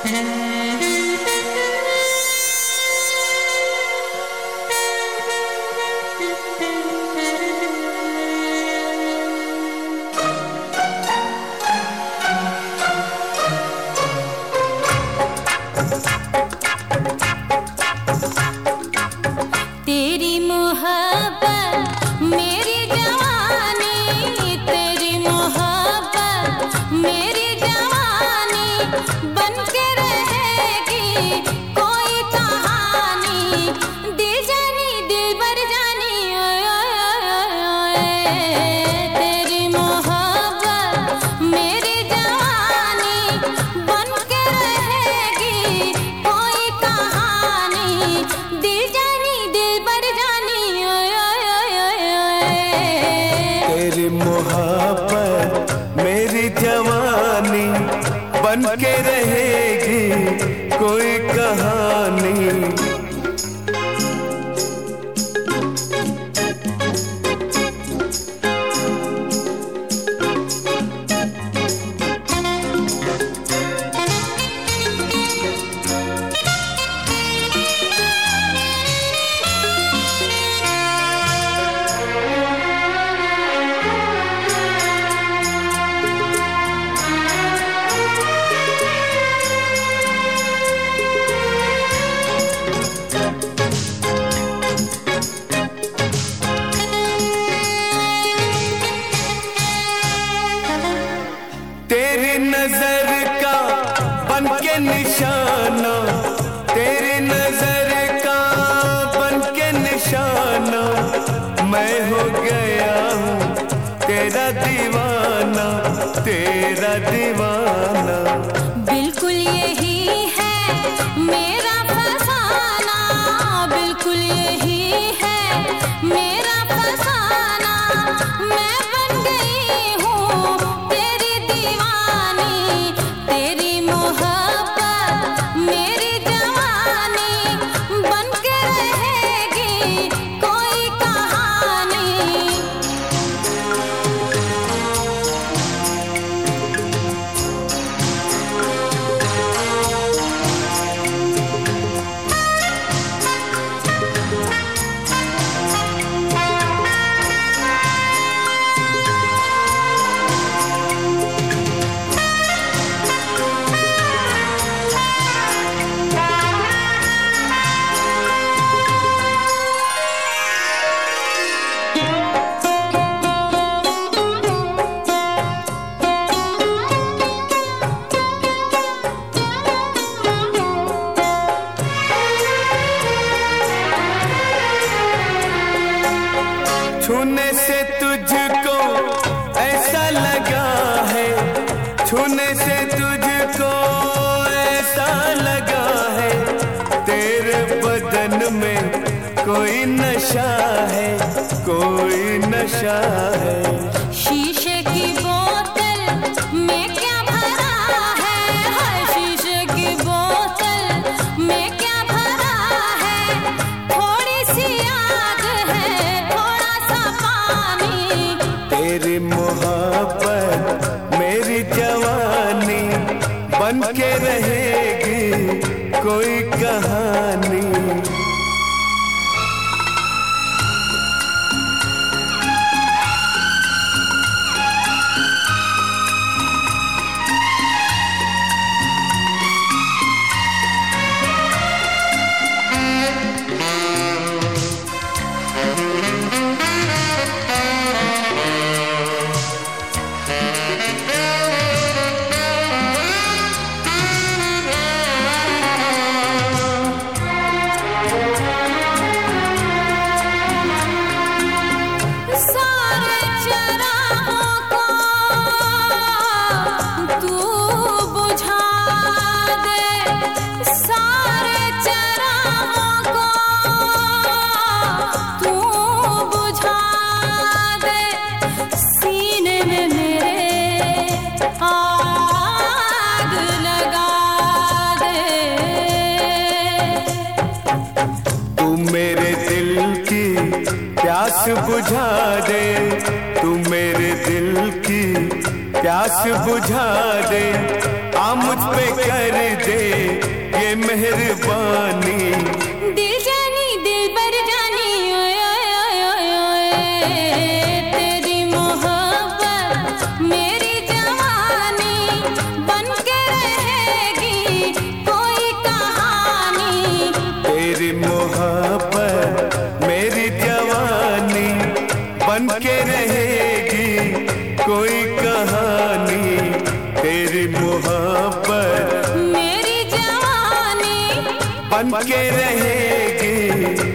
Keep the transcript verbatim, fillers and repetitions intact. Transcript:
तेरी मोहब्बत मेरी जवानी, तेरी मोहब्बत मेरी जवानी, बन के रहेगी कोई कहानी, दिल जानी दिल भर जानी, ओए ओए ओए। तेरी मोहब्बत मेरी जवानी, बन के रहेगी कोई कहानी, दिल जानी दिल भर जानी, ओए ओए ओए। तेरी मोहब्बत मेरी जवानी, बन के रहेगी कोई कहानी। तेरी नजर का बन के निशाना, तेरी नजर का बन के निशाना, मैं हो गया हूँ तेरा दीवाना, तेरा दीवाना। बिल्कुल यही है मेरा फसाना, बिल्कुल यही है मेरा फसाना, मैं बन गई हूँ तेरी दीवानी, तेरी मोहब्बत मेरी जवानी, बन के रहेगी कोई कहानी। छूने से तुझको ऐसा लगा है, छूने से तुझको ऐसा लगा है, तेरे बदन में कोई नशा है, कोई नशा है। शीशे की बोतल में क्या भरा है, हर शीशे की बोतल में क्या भरा है, थोड़ी सी आग है थोड़ा सा पानी। तेरी मोहब्बत मेरी जवानी, बन के रहेगी कोई कहानी। प्यास बुझा दे, तू मेरे दिल की प्यास बुझा दे, आ मुझ पे कर दे बन के रहेगी